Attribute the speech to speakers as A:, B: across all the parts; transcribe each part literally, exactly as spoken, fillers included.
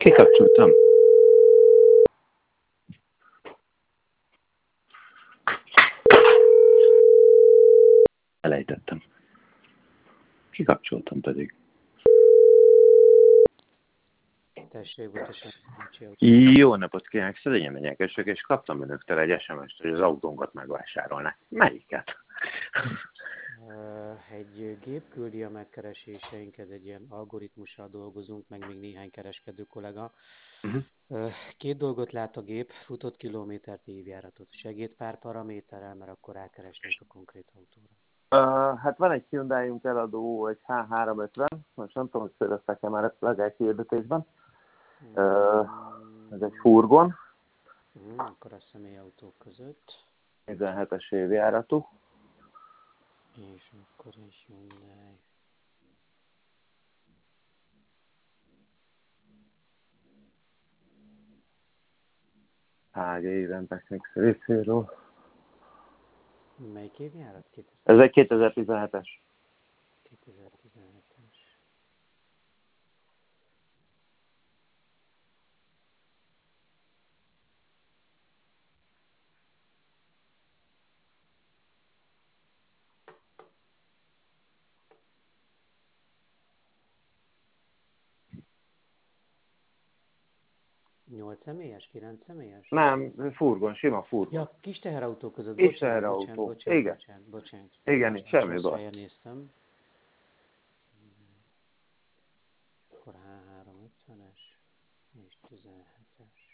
A: Kikapcsoltam. Elejtettem. Kikapcsoltam pedig.
B: Tessék, botosan.
A: Jó napot kívánok, Szedényen Menyekesek, és kaptam önöktől egy es em est, hogy az autónkat megvásárolnák. Melyiket?
B: Egy gép küldi a megkereséseinket, egy ilyen algoritmussal dolgozunk, meg még néhány kereskedő kollega. Uh-huh. Két dolgot lát a gép, futott kilométert, évjáratot. Segít pár paraméterrel, mert akkor rákeresnénk a konkrét autóra.
A: Uh, hát van egy Hyundai-unk eladó, egy há háromszázötven, most nem tudom, hogy szöröztek-e már a legelkihirdetésben. Uh, ez egy furgon.
B: Uh, akkor a személyautók között.
A: tizenhetes évjáratú.
B: És akkor egy Hyundai.
A: há gé Event Technics részéről.
B: Melyik évjárat? kétezer...
A: Ez egy kétezer-tizenhetes.
B: kétezer-tizenhetes. nyolc személyes, kilenc személyes?
A: Nem, furgon, sima furgon.
B: Ja, kis teherautó között,
A: Kis
B: bocsánat,
A: teherautó.
B: bocsánat, bocsánat,
A: Igen.
B: bocsánat, bocsánat.
A: Igen, itt semmi
B: Rossz
A: baj.
B: helyen néztem. Akkor há háromszázötvenes és tizenhetes.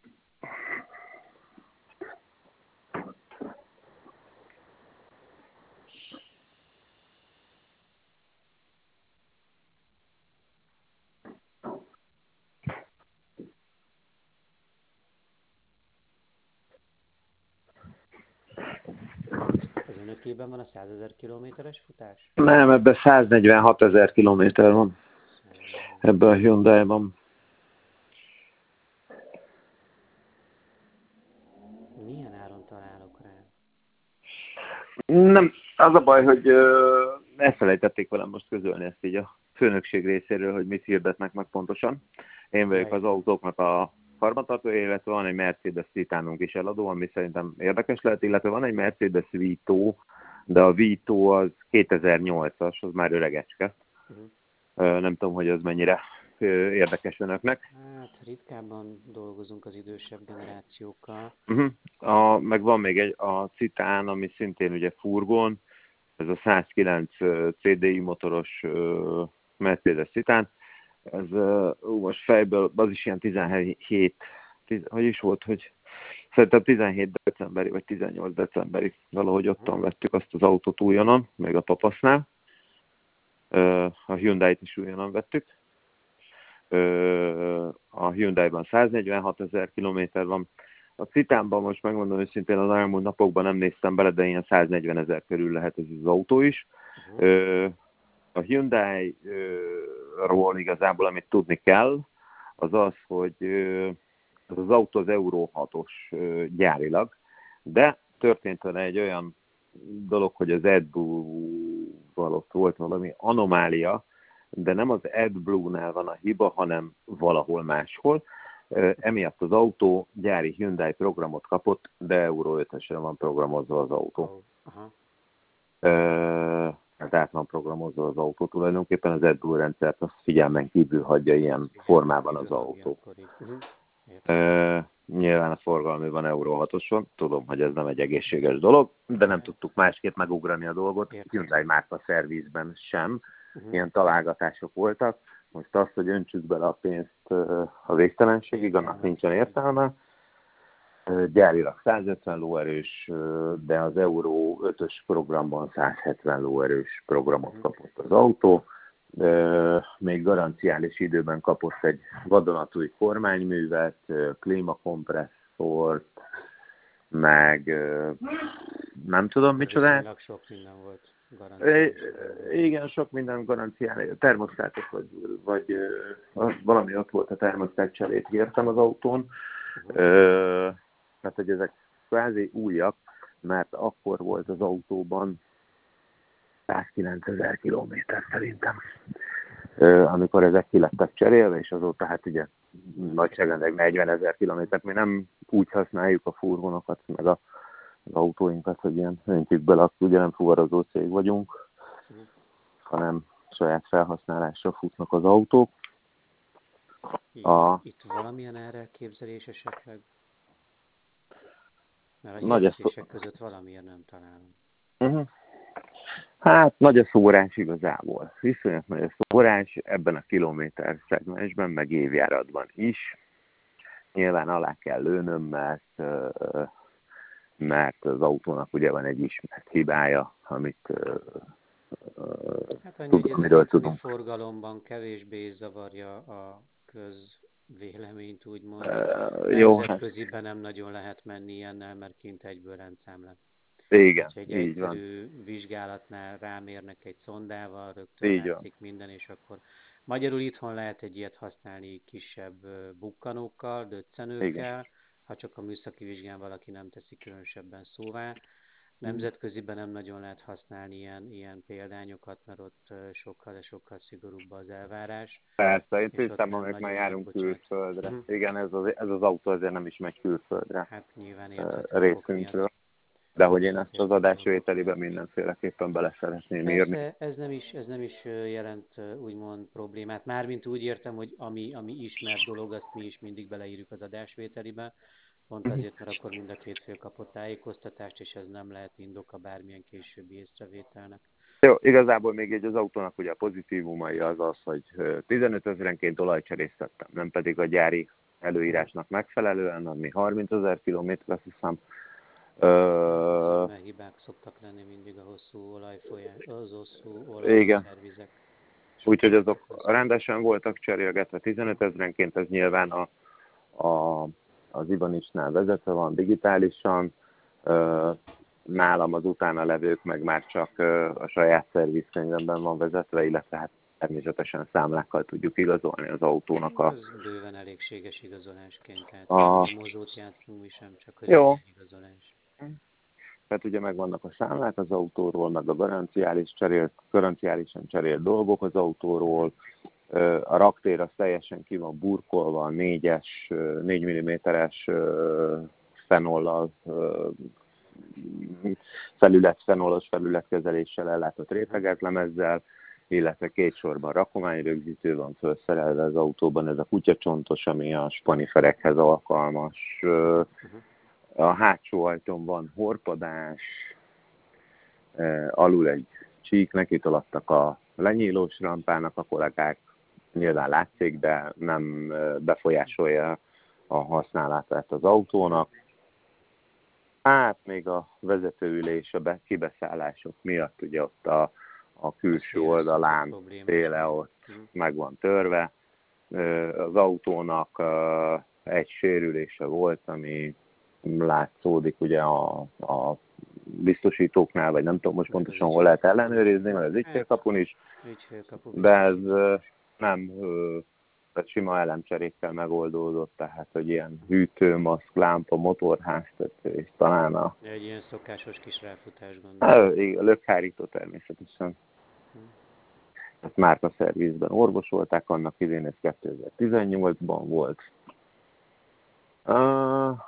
B: Az önökében van a százezer kilométeres futás?
A: Nem, ebben száznegyvenhatezer kilométer van. Ebben a Hyundai-ban.
B: Milyen áron találok rá?
A: Nem, az a baj, hogy ö, elfelejtették velem most közölni ezt így a főnökség részéről, hogy mit hirdetnek meg pontosan. Én vagyok az autóknak a karbantartója, illetve van egy Mercedes Titanunk is eladó, ami szerintem érdekes lehet, illetve van egy Mercedes Vito, de a Vito az kétezer-nyolcas, az már öregecske. Uh-huh. Nem tudom, hogy az mennyire érdekes önöknek.
B: Hát ritkában dolgozunk az idősebb generációkkal.
A: Uh-huh. A, meg van még egy a Citan, ami szintén ugye furgon, ez a százkilenc cé dé i motoros uh, Mercedes Citan. Ez uh, most fejből, az is ilyen tizenhét, tíz, hogy is volt, hogy szerintem tizenhét decemberi, vagy tizennyolc decemberi, valahogy ottan vettük azt az autót újonnan, még a Topasznál. Uh, a Hyundai-t is újonnan vettük. Uh, a Hyundai-ban száznegyvenhatezer kilométer van. A Citánban most megmondom őszintén, az elmúlt napokban nem néztem bele, de ilyen száznegyvenezer körül lehet ez az autó is. Uh-huh. A Hyundai-ról igazából, amit tudni kell, az az, hogy az, az autó az Euro hatos gyárilag, de történt vele egy olyan dolog, hogy az AdBlue-val ott volt valami anomália, de nem az AdBlue-nál van a hiba, hanem valahol máshol. Emiatt az autó gyári Hyundai programot kapott, de Euro ötösre van programozva az autó.
B: Aha.
A: Tehát át van programozva az autó. Tulajdonképpen az AdBlue rendszert azt figyelmen kívül hagyja ilyen formában az autó. Uh, nyilván a forgalmi van Euro hatoson, tudom, hogy ez nem egy egészséges dolog, de nem tudtuk másképp megugrani a dolgot. Hyundai márka szervizben sem uh-huh. ilyen találgatások voltak. Most az, hogy öntsük bele a pénzt a végtelenségig, annak nincsen értelme. Gyárilag százötven lóerős, de az Euro ötös programban százhetven lóerős programot kapott az autó. Még garanciális időben kapott egy vadonatúj kormányművet, klímakompresszort, meg nem tudom micsodát.
B: Sok minden volt.
A: Igen, sok minden garanciális. Termosztátok, vagy, vagy valami ott volt, a termosztát cserét kértem az autón. Uh-huh. Tehát, hogy ezek kvázi újak, mert akkor volt az autóban százkilencezer kilométer szerintem, amikor ezek ki lettek cserélve, és azóta hát ugye nagyságrendileg negyvenezer kilométert. Mi nem úgy használjuk a furgonokat, meg a, az autóinkat, hogy ilyen öntjük bele, azt ugye nem fuvarozó cég vagyunk, uh-huh. hanem saját felhasználásra futnak az autók.
B: A... Itt valamilyen elképzelés esetleg? Mert a
A: nagy
B: hirdetések szó... között valamiért nem találom.
A: Uh-huh. Hát nagy a szórás igazából. Viszonylag nagy a szórás ebben a kilométer szegmensben, meg évjáratban is. Nyilván alá kell lőnöm, mert, mert az autónak ugye van egy ismert hibája, amit
B: hát annyi, hogy ez a forgalomban kevésbé zavarja a közvéleményt, úgymond. Uh, Nemzetköziben nem nagyon lehet menni ilyennel, mert kint egyből rendszámlát.
A: Igen,
B: egy
A: így
B: egyszerű
A: van.
B: vizsgálatnál rámérnek egy szondával, rögtön így látszik van. Minden, és akkor magyarul itthon lehet egy ilyet használni kisebb bukkanókkal, döccenőkkel, igen. Ha csak a műszaki vizsgán valaki nem teszi különösebben szóvá. Nemzetköziben nem nagyon lehet használni ilyen, ilyen példányokat, mert ott sokkal, de sokkal szigorúbb az elvárás.
A: Persze, én tisztában, amelyek már járunk külföldre. Uh-huh. Igen, ez az, ez az autó azért nem is megy külföldre.
B: Hát nyilván érthető
A: részünkről. De hogy én ezt az adásvételiben mindenféleképpen bele szeretném írni.
B: Persze, ez nem is, ez nem is jelent úgymond problémát. Mármint úgy értem, hogy ami, ami ismert dolog, azt mi is mindig beleírjuk az adásvételibe. Pont azért, mert akkor mind a két fél kapott tájékoztatást, és ez nem lehet indoka bármilyen későbbi észrevételnek.
A: Jó, igazából még egy az autónak ugye a pozitívumai az az, hogy tizenöt ezerenként olajcserészettem, nem pedig a gyári előírásnak megfelelően, ami harmincezer kilométer, azt hiszem.
B: Uh, mert hibák szoktak lenni mindig a hosszú olajfolyás, az hosszú olajszervizek.
A: Úgyhogy azok rendesen voltak cserélgetve tizenöt ezerenként, ez nyilván a, a, az Ivanicsnál vezetve van digitálisan, uh, nálam az utána levők meg már csak uh, a saját szervizkönyvemben van vezetve, illetve hát természetesen számlákkal tudjuk igazolni az autónak a...
B: Ez bőven elégséges igazolásként, tehát
A: a...
B: nyomozót játszunk mi sem, csak az jó igazolás.
A: Tehát ugye megvannak a számlák az autóról, meg a garanciális cserélt, garanciálisan cserélt dolgok az autóról, a raktér az teljesen ki van burkolva, a négyes, négy milliméteres fenollal, felület, fenolos felületkezeléssel ellátott rétegeklemezzel, illetve két sorban rakományrögzítő van felszerelve az autóban, ez a kutyacsontos, ami a spaniferekhez alkalmas. A hátsó ajtón van horpadás, alul egy csík, neki tolattak a lenyílós rampának a kollégák, nyilván látszik, de nem befolyásolja a használatát az autónak. Hát még a vezetőülés, a kibeszállások miatt ugye ott a, a külső oldalán téle ott meg van törve. Az autónak egy sérülése volt, ami látszódik ugye a, a biztosítóknál, vagy nem tudom most pontosan hol lehet ellenőrizni, mert az ügyfélkapun is, de ez nem tehát sima elemcserékkel megoldódott, tehát hogy ilyen hűtő, maszk, lámpa, motorháztető, és talán a...
B: Egy ilyen szokásos kis ráfutás gondolom.
A: A lökhárító természetesen. Hm. Ezt márkaszervizben orvosolták, annak idén ez kétezer-tizennyolcban volt. Uh,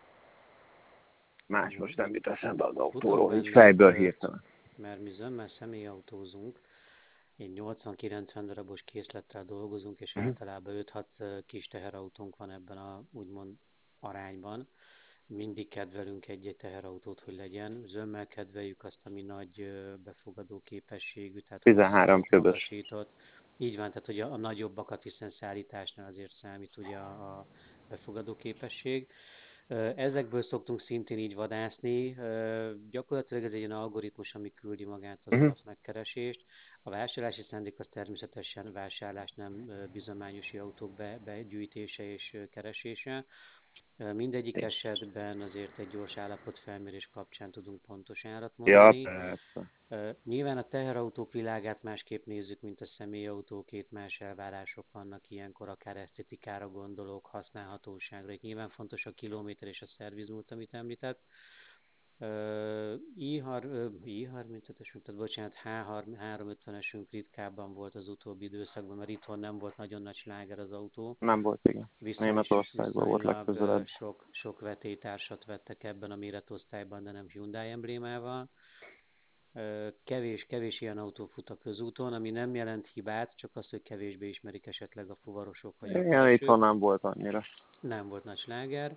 A: más most nem jut eszembe az autóról, így fejből hirtelen.
B: Mert mi zömmel személyautózunk, egy nyolcvan-kilencven darabos készlettel dolgozunk, és uh-huh. általában öt-hat kis teherautónk van ebben a úgymond arányban. Mindig kedvelünk egy-egy teherautót, hogy legyen. Zömmel kedveljük azt, ami nagy befogadó képességű, tehát
A: tizenhárom köbös.
B: Így van, tehát hogy a, a nagyobbakat, hiszen szállításnál azért számít ugye a, a befogadó képesség. Ezekből szoktunk szintén így vadászni. Gyakorlatilag ez egy ilyen algoritmus, ami küldi magát az uh-huh. alapmegkeresést. A vásárlási szándék az természetesen vásárlás, nem bizományosi autók be, begyűjtése és keresése. Mindegyik esetben azért egy gyors állapotfelmérés kapcsán tudunk pontos árat mondani.
A: Ja,
B: Nyilván a teherautók világát másképp nézzük, mint a személyautók, két más elvárások vannak ilyenkor, akár esztetikára gondolok, használhatóságra. Itt nyilván fontos a kilométer és a szervizmúlt, amit említett. i harmincötös, tehát bocsánat, H háromszázötvenesünk ritkábban volt az utóbbi időszakban, mert itthon nem volt nagyon nagy sláger az autó.
A: Nem volt, igen.
B: Viszony,
A: Németországban volt
B: viszonylag
A: legközelebb.
B: sok, sok vetélytársat vettek ebben a méretosztályban, de nem Hyundai emblémával. Kevés, kevés ilyen autó fut a közúton, ami nem jelent hibát, csak az, hogy kevésbé ismerik esetleg a fuvarosok vagy a
A: Igen,
B: felsők.
A: itthon nem volt annyira.
B: Nem volt nagy sláger.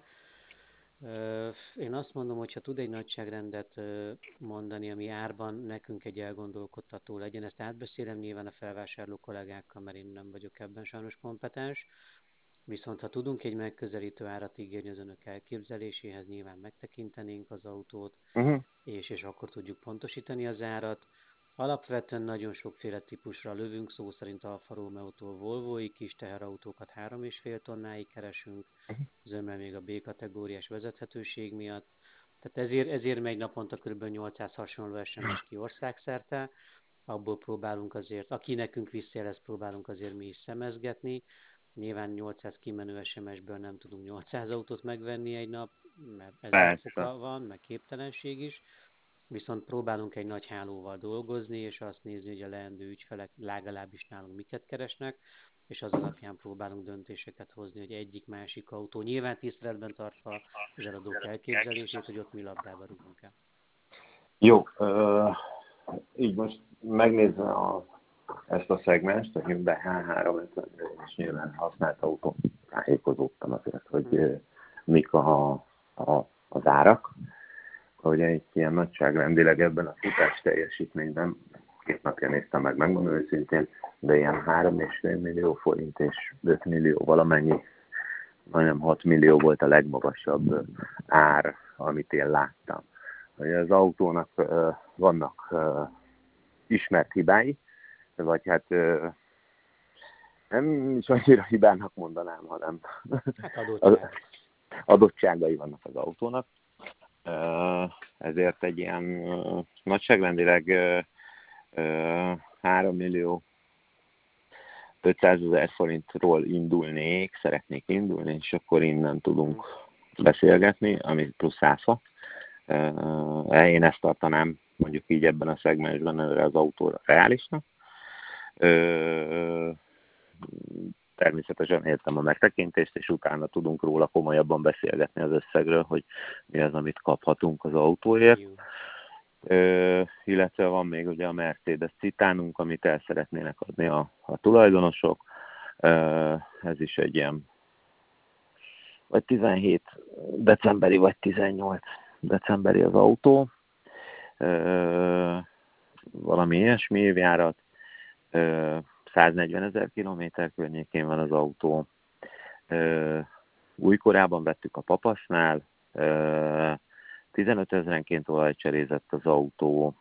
B: Én azt mondom, hogy ha tud egy nagyságrendet mondani, ami árban nekünk egy elgondolkodtató legyen, ezt átbeszélem nyilván a felvásárló kollégákkal, mert én nem vagyok ebben sajnos kompetens. Viszont ha tudunk egy megközelítő árat ígérni az önök elképzeléséhez, nyilván megtekintenénk az autót, uh-huh. és, és akkor tudjuk pontosítani az árat. Alapvetően nagyon sokféle típusra lövünk, szó szerint Alfa Romeo-tól Volvoig, kis teherautókat három és fél tonnáig keresünk, uh-huh. zömmel még a B kategóriás vezethetőség miatt. Tehát ezért, ezért megy naponta kb. nyolcszáz hasonló es em es ki országszerte, abból próbálunk azért, aki nekünk visszajelez, próbálunk azért mi is szemezgetni. Nyilván nyolcszáz kimenő es em es-ből nem tudunk nyolcszáz autót megvenni egy nap, mert ez oka van, meg képtelenség is. Viszont próbálunk egy nagy hálóval dolgozni, és azt nézni, hogy a leendő ügyfelek legalábbis nálunk miket keresnek, és az alapján próbálunk döntéseket hozni, hogy egyik-másik autó, nyilván tiszteletben tartva az eladók elképzelését, hogy ott mi labdába rúgunk el.
A: Jó, uh, így most megnézve a, ezt a szegmest, a Hyundai H háromszázötven, és nyilván használt autón tájékozódtam azért, hogy uh, mik a, a, az árak. Hogy egy ilyen nagyságrendileg ebben a futás teljesítményben, két napja néztem meg, megmondom őszintén, de ilyen három és fél millió forint és öt millió valamennyi, majdnem hat millió volt a legmagasabb ár, amit én láttam. Az autónak uh, vannak uh, ismert hibái, vagy hát uh, nem is annyira hibának mondanám, hanem
B: hát adottságok.
A: adottságai vannak az autónak. Uh, ezért egy ilyen uh, nagyságrendileg uh, uh, három millió ötszázezer forintról indulnék, szeretnék indulni, és akkor innen tudunk beszélgetni, ami plusz áfa. Uh, én ezt tartanám mondjuk így ebben a szegmensben erre az autóra reálisnak. Uh, Természetesen értem a megtekintést, és utána tudunk róla komolyabban beszélgetni az összegről, hogy mi az, amit kaphatunk az autóért. Ö, illetve van még ugye a Mercedes Citánunk, amit el szeretnének adni a, a tulajdonosok. Ö, ez is egy ilyen vagy tizenhét decemberi, vagy tizennyolc decemberi az autó. Ö, valami ilyesmi évjárat. Ö, száznegyvenezer kilométer környékén van az autó. Ö, újkorában vettük a Papasnál, ö, tizenötezrenként olajcserézett az autó,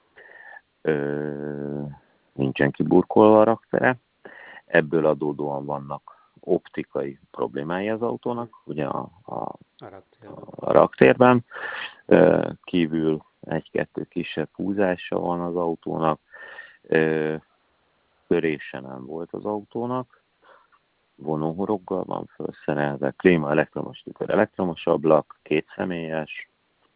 A: ö, nincsen kiburkolva a raktere. Ebből adódóan vannak optikai problémái az autónak, ugye a, a, a raktérben. Ö, kívül egy-kettő kisebb húzása van az autónak. Ö, Körése nem volt az autónak, vonóhoroggal van felszerelve, klíma, elektromos tükör, elektromos ablak, kétszemélyes,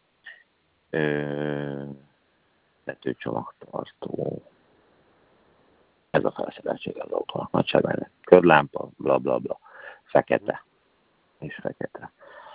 A: vetőcsomagtartó. Ez a felszereltség az autónak nagyságban. Körlámpa, bla bla bla, fekete és fekete.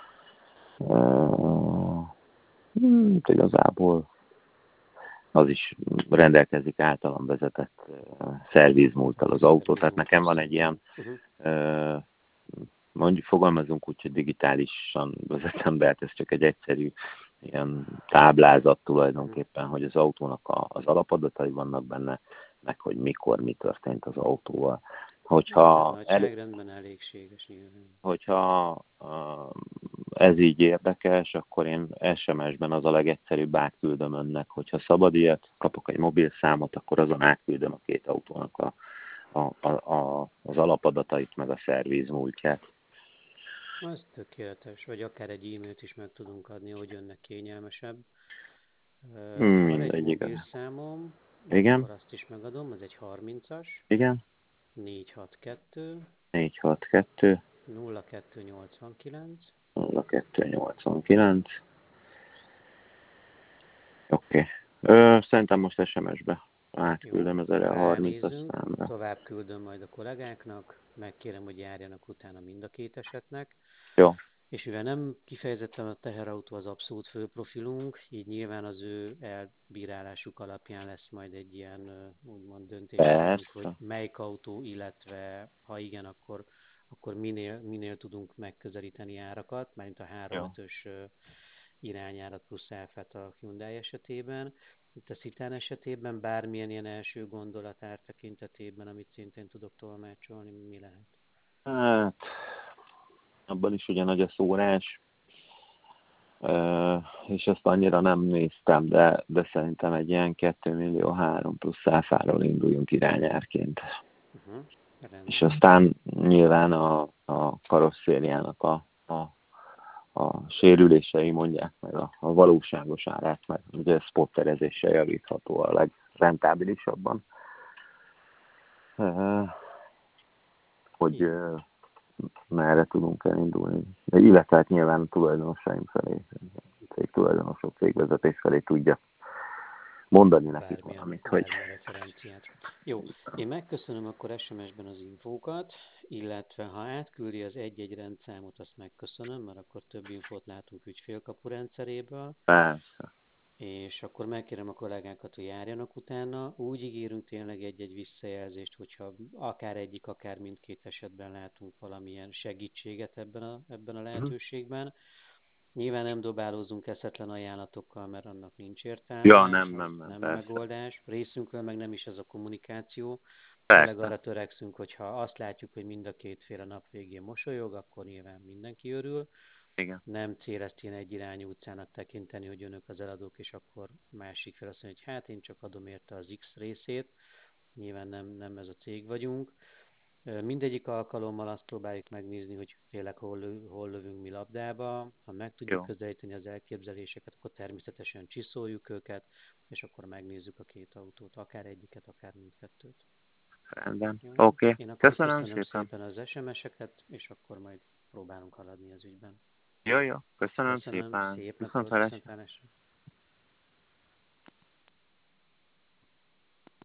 A: Uh, igazából az is rendelkezik általam vezetett uh, szervizmúlttal az autó, tehát nekem van egy ilyen, uh, mondjuk fogalmazunk úgy, hogy digitálisan vezetem be, hát ez csak egy egyszerű ilyen táblázat tulajdonképpen, hogy az autónak a, az alapadatai vannak benne, meg hogy mikor, mi történt az autóval. Hogyha,
B: nagyságrendben elégséges nyilván.
A: Hogyha uh, ez így érdekes, akkor én es em es-ben az a legegyszerűbb átküldöm önnek, hogyha szabad ilyet, kapok egy mobilszámot, akkor azon átküldöm a két autónak a, a, a, a, az alapadatait, meg a szerviz múltját.
B: Az tökéletes, vagy akár egy e-mailt is meg tudunk adni, hogy önnek kényelmesebb.
A: Hmm,
B: Van egy
A: egy
B: mobilszámom,
A: igen.
B: akkor azt is megadom, az egy harmincas.
A: Igen.
B: négy hat kettő.
A: négy hat kettő.
B: nulla kettő nyolcvankilenc.
A: nulla kettő nyolcvankilenc. Oké. Okay. Szerintem most es em es-be átküldöm az erre a harmincas számra.
B: Tovább küldöm majd a kollégáknak, megkérem, hogy járjanak utána mind a két esetnek.
A: Jó.
B: És mivel nem kifejezetten a teherautó az abszolút fő profilunk, így nyilván az ő elbírálásuk alapján lesz majd egy ilyen úgymond döntésünk, hogy melyik autó, illetve ha igen, akkor, akkor minél, minél tudunk megközelíteni árakat, mert a három ötös irányárat plusz áfát a Hyundai esetében. Itt a Citan esetében bármilyen ilyen első gondolatár tekintetében, amit szintén tudok tolmácsolni, mi lehet?
A: Hát, abban is ugye nagy a szórás, uh, és ezt annyira nem néztem, de, de szerintem egy ilyen két millió három plusz áfáról induljunk irányárként. Uh-huh. És aztán nyilván a, a karosszériának a, a, a sérülései mondják meg a, a valóságos árát, mert ugye spotterezéssel javítható a legrentábilisabban. Uh, hogy uh, merre tudunk elindulni. De illetve hát nyilván a tulajdonosaim felé, cég tulajdonosok, cégvezetés felé tudja mondani nekik valamit, hogy...
B: referenciát. Jó, én megköszönöm akkor es em es-ben az infókat, illetve ha átküldi az egy-egy rendszámot, azt megköszönöm, mert akkor több infót látunk ügyfélkapu rendszeréből.
A: Persze.
B: És akkor megkérem a kollégákat, hogy járjanak utána. Úgy ígérünk tényleg egy-egy visszajelzést, hogyha akár egyik, akár mindkét esetben látunk valamilyen segítséget ebben a, ebben a lehetőségben. Uh-huh. Nyilván nem dobálózunk eszetlen ajánlatokkal, mert annak nincs értelme.
A: Ja, nem, nem, nem.
B: Nem
A: persze.
B: megoldás. Részünkről meg nem is ez a kommunikáció.
A: Persze.
B: Tényleg arra törekszünk, hogyha azt látjuk, hogy mind a két fél a nap végén mosolyog, akkor nyilván mindenki örül.
A: Igen.
B: Nem cél ezt ilyen egyirányú utcának tekinteni, hogy önök az eladók, és akkor másik fel azt mondja, hogy hát én csak adom érte az X részét. Nyilván nem, nem ez a cég vagyunk. Mindegyik alkalommal azt próbáljuk megnézni, hogy tényleg hol, lő, hol lövünk mi labdába. Ha meg tudjuk Jó. közelíteni az elképzeléseket, akkor természetesen csiszoljuk őket, és akkor megnézzük a két autót, akár egyiket, akár mindkettőt.
A: Rendben. Oké. Okay.
B: Én akkor köszönöm,
A: köszönöm
B: szépen. szépen az es em es-eket, és akkor majd próbálunk haladni az ügyben.
A: Jó, jó. Köszönöm,
B: Köszönöm
A: szépen.
B: Szép napot, viszontlátásra.